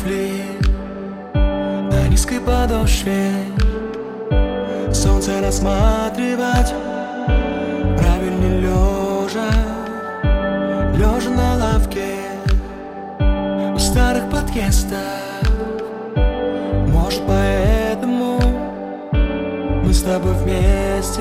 туфли на низкой подошве, солнце рассматривать правильней лежа, лежа на лавке у старых подъездов. Может, поэтому мы с тобой вместе.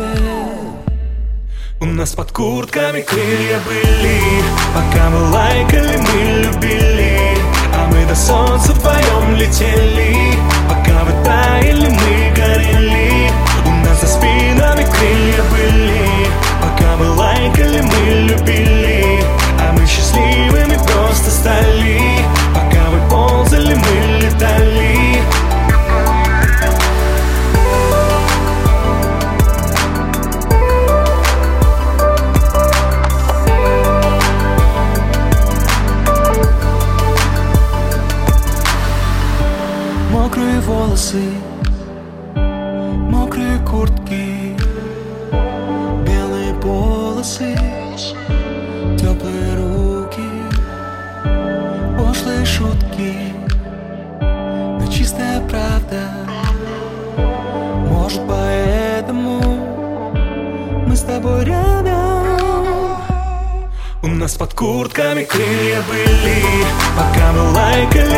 У нас под куртками крылья были, пока мы лайкали, мы любили. А мы до солнца вдвоем летели, пока вы таяли, мы горели. У нас за спинами крылья были, пока мы лайкали, мы любили. А мы счастливыми просто стали, пока вы ползали, мы летали. Мокрые волосы, мокрые куртки, белые полосы, теплые руки, пошлые шутки, но чистая правда. Может, поэтому мы с тобой рядом. У нас под куртками крылья были, пока мы лайкали,